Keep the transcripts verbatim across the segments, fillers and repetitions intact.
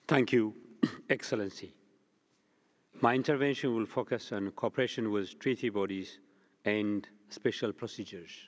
Thank you, Excellency. My intervention will focus on cooperation with treaty bodies and special procedures.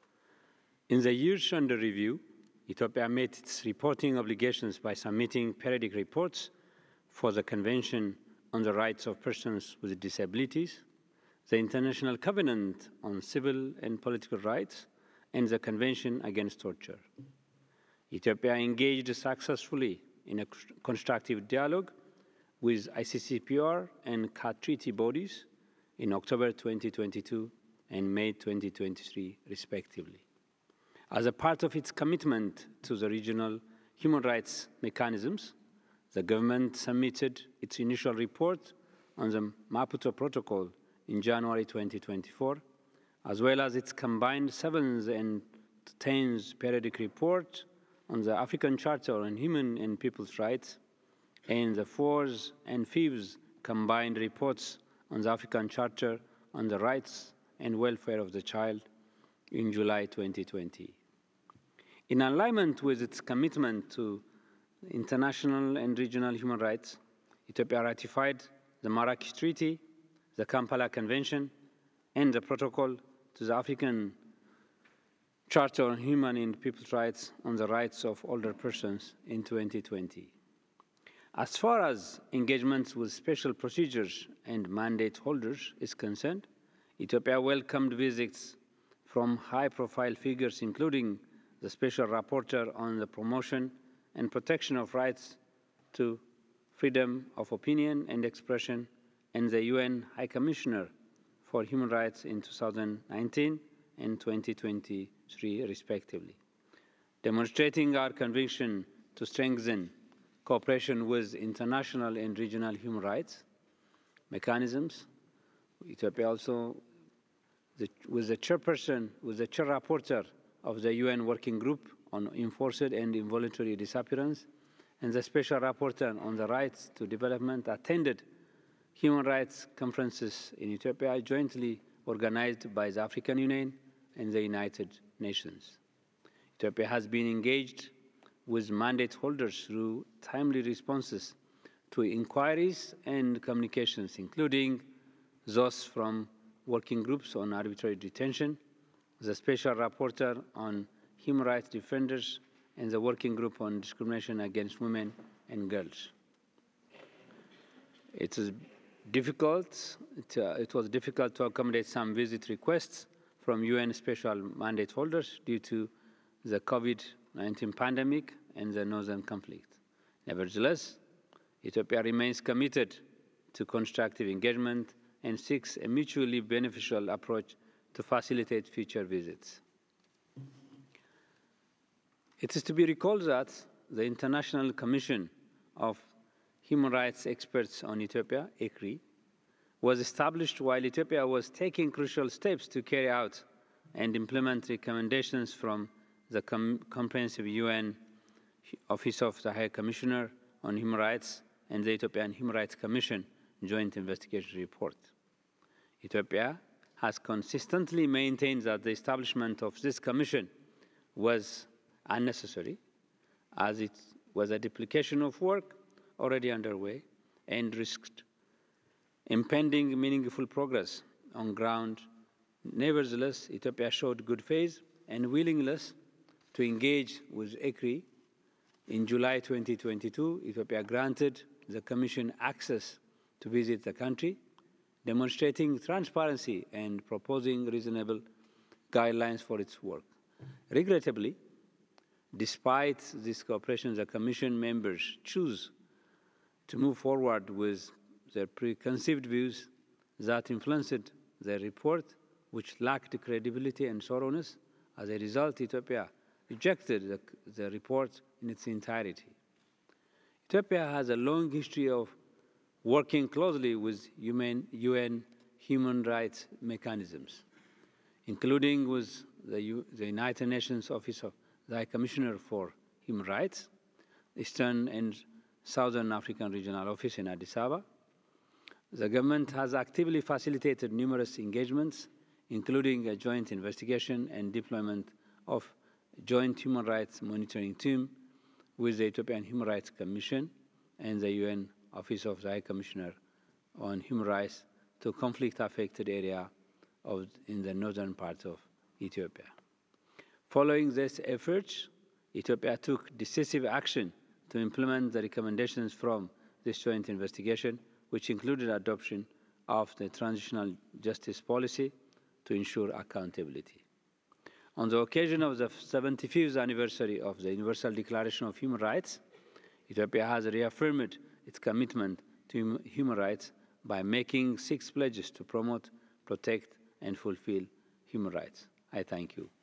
In the years under review, Ethiopia met its reporting obligations by submitting periodic reports for the Convention on the Rights of Persons with Disabilities, the International Covenant on Civil and Political Rights, and the Convention Against Torture. Ethiopia engaged successfully in a constructive dialogue with I C C P R and C A T treaty bodies in October twenty twenty-two and May twenty twenty-three, respectively. As a part of its commitment to the regional human rights mechanisms, the government submitted its initial report on the Maputo Protocol in January twenty twenty-four, as well as its combined seventh and tenth periodic report on the African Charter on Human and People's Rights, and the fourth and fifth combined reports on the African Charter on the Rights and Welfare of the Child in July twenty twenty. In alignment with its commitment to international and regional human rights, Ethiopia ratified the Marrakesh Treaty, the Kampala Convention, and the Protocol to the African Charter on Human and People's Rights on the Rights of Older Persons in twenty twenty. As far as engagements with special procedures and mandate holders is concerned, Ethiopia welcomed visits from high-profile figures, including the Special Rapporteur on the promotion and protection of rights to freedom of opinion and expression, and the U N High Commissioner for Human Rights in two thousand nineteen and twenty twenty-three, respectively. Demonstrating our conviction to strengthen cooperation with international and regional human rights mechanisms, Ethiopia also, the, with the chairperson, with the chair rapporteur of the U N Working Group on Enforced and Involuntary Disappearance, and the Special Rapporteur on the Rights to Development, attended human rights conferences in Ethiopia jointly organized by the African Union and the United Nations. Ethiopia has been engaged with mandate holders through timely responses to inquiries and communications, including those from working groups on arbitrary detention, the Special Rapporteur on Human Rights Defenders, and the Working Group on Discrimination Against Women and Girls. It is difficult, it, uh, it was difficult to accommodate some visit requests from U N special mandate holders due to the COVID nineteen pandemic and the northern conflict. Nevertheless, Ethiopia remains committed to constructive engagement and seeks a mutually beneficial approach to facilitate future visits. It is to be recalled that the International Commission of Human Rights Experts on Ethiopia, I C R I, was established while Ethiopia was taking crucial steps to carry out and implement recommendations from the Com Comprehensive U N Office of the High Commissioner on Human Rights and the Ethiopian Human Rights Commission Joint Investigation Report. Ethiopia has consistently maintained that the establishment of this commission was unnecessary, as it was a duplication of work already underway and risked impending meaningful progress on ground. Nevertheless, Ethiopia showed good faith and willingness to engage with I C R I. In July twenty twenty-two, Ethiopia granted the Commission access to visit the country, demonstrating transparency and proposing reasonable guidelines for its work. Regrettably, despite this cooperation, the Commission members choose to move forward with their preconceived views that influenced their report, which lacked credibility and thoroughness. As a result, Ethiopia rejected the, the report in its entirety. Ethiopia has a long history of working closely with U N human rights mechanisms, including with the, U the United Nations Office of the High Commissioner for Human Rights, Eastern and Southern African Regional Office in Addis Ababa. The government has actively facilitated numerous engagements, including a joint investigation and deployment of a joint human rights monitoring team with the Ethiopian Human Rights Commission and the U N Office of the High Commissioner on Human Rights to conflict-affected area of, in the northern part of Ethiopia. Following these efforts, Ethiopia took decisive action to implement the recommendations from this joint investigation, which included adoption of the transitional justice policy to ensure accountability. On the occasion of the seventy-fifth anniversary of the Universal Declaration of Human Rights, Ethiopia has reaffirmed its commitment to human rights by making six pledges to promote, protect, and fulfill human rights. I thank you.